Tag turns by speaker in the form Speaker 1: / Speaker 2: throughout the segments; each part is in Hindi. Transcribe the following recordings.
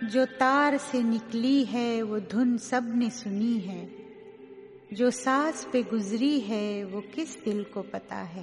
Speaker 1: जो तार से निकली है वो धुन सब ने सुनी है, जो सांस पे गुजरी है वो किस दिल को पता है।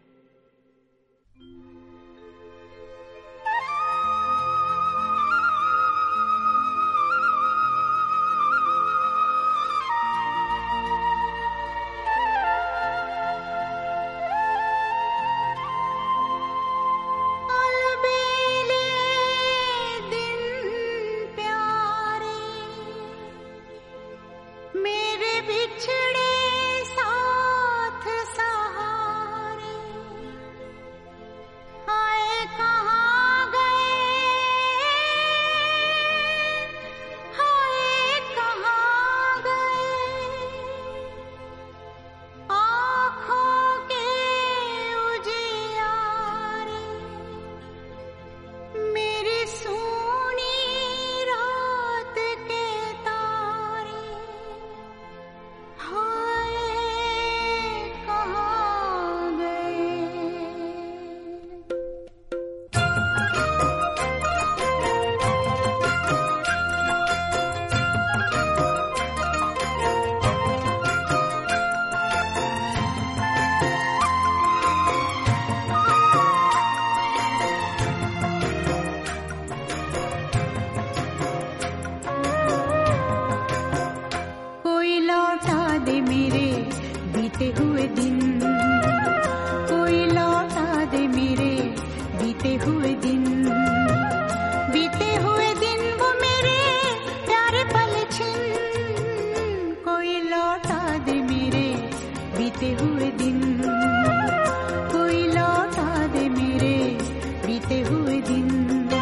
Speaker 1: हुए दिन कोई लौटा दे मेरे बीते हुए दिन, बीते हुए दिन वो मेरे प्यारे पल छिन, कोई लौटा दे मेरे बीते हुए दिन, कोई लौटा दे मेरे बीते हुए दिन।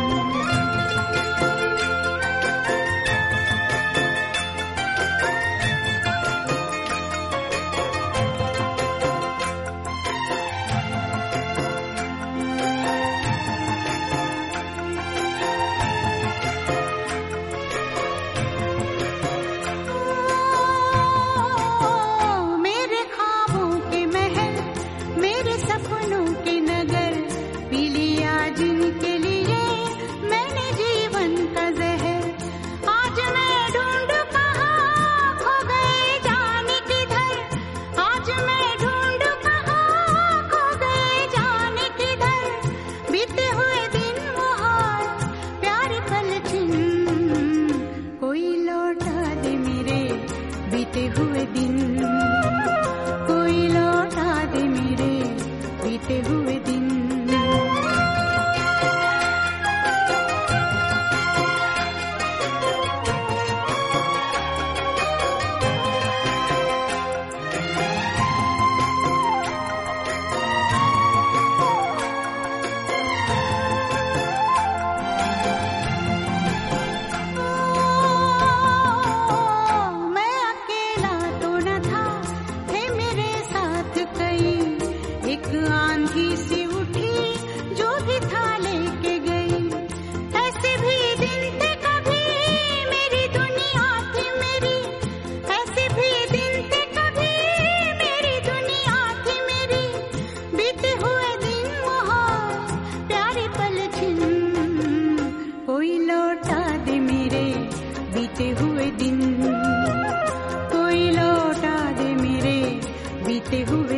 Speaker 1: बीते हुए दिन कोई लौटा दे मेरे बीते हुए दिन। आंधी सी उठी जो भी था लेके गई, ऐसे भी दिन थे कभी मेरी दुनिया थी मेरी, ऐसे भी दिन थे कभी मेरी दुनिया थी मेरी, बीते हुए दिन वहाँ प्यारे पल छिन, कोई लौटा दे मेरे बीते हुए दिन, कोई लौटा दे मेरे बीते हुए